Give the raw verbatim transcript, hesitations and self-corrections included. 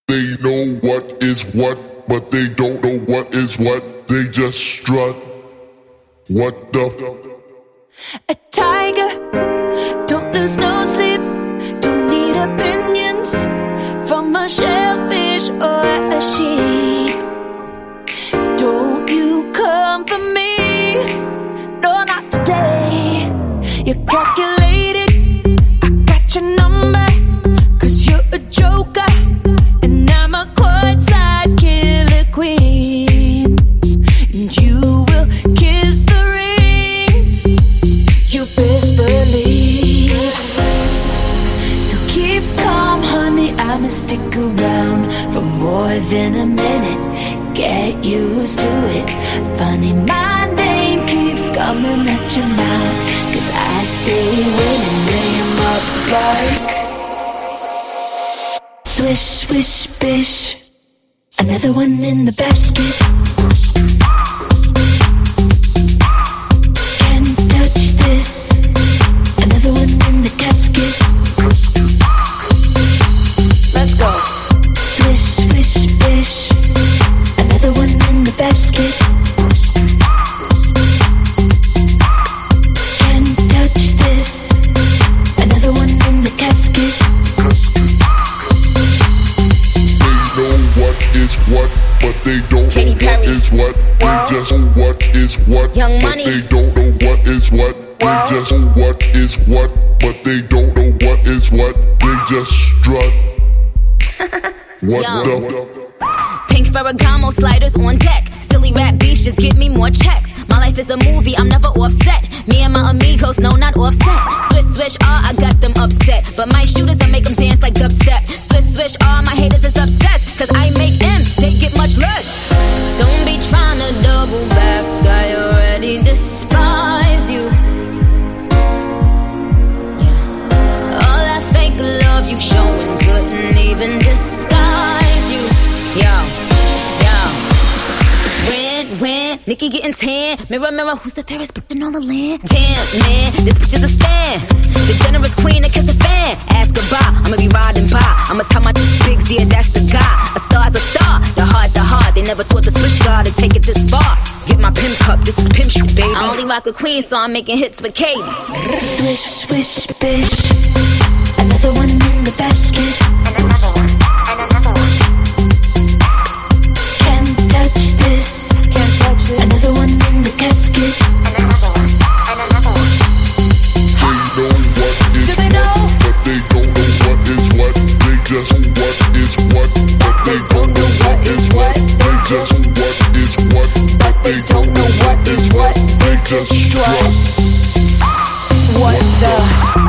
They know what is what, but they don't know what is what. They just strut. What the f? A tiger, don't lose no sleep. Don't need opinions from a shellfish or a sheep. Don't you come for me, no, not today. You're calculated, I got your number, cause you're a joker, and I'm a courtside killer queen. And you will kiss the ring, you best believe. So keep calm, honey, I'ma stick around for more than a minute. Get used to it. Funny, my name keeps coming at your mouth, cause I stay winning, lay 'em up like swish, swish, bish. Another one in the basket. Can't touch this. Another one in the casket. Let's go. Swish, swish, bish. Another one in the basket. Can't touch this. Another one in the casket. They know what is what, but they don't Katy know Perry. what is what. They just know what is what, Young but Money. they don't know what is what. They just know what is what, but they don't know what is what. They just strut. What Yo. the Pink Ferragamo sliders on deck. Silly rap beefs just give me more checks. My life is a movie, I'm never offset. Me and my amigos, no, not offset. Swish, swish, ah, I got them upset. But my shooters, I make them dance like dubstep. Swish, swish, ah, my haters is obsessed. Cause I make M's, they get much less. Don't be trying to double back, I already despise you. Yeah. All that fake love you showing couldn't even disguise you. Yo, yo. When, when, Nikki getting tan. Mirror, mirror, who's the fairest bitch on the land? Damn, man, this bitch is a stan. The generous queen that kiss a fan. Ask goodbye, I'ma be riding by. I'ma tell my big yeah, that's the guy. A star's a star, the heart, the heart. They never thought the switch guard to take it this far. Get my pimp cup, this is pimp shoot, baby. I only rock with queen, so I'm making hits with Katy. Swish, swish, bish. Another one in the basket. And another one, and another one. Can't touch this. Can't touch this. Another one in the casket. And another one, and another one. They know what is Do they what, know? but they don't know what is what. They just know what is what, but they don't know what is what. They just know what is what, but they don't know what is what. They just strut. What the?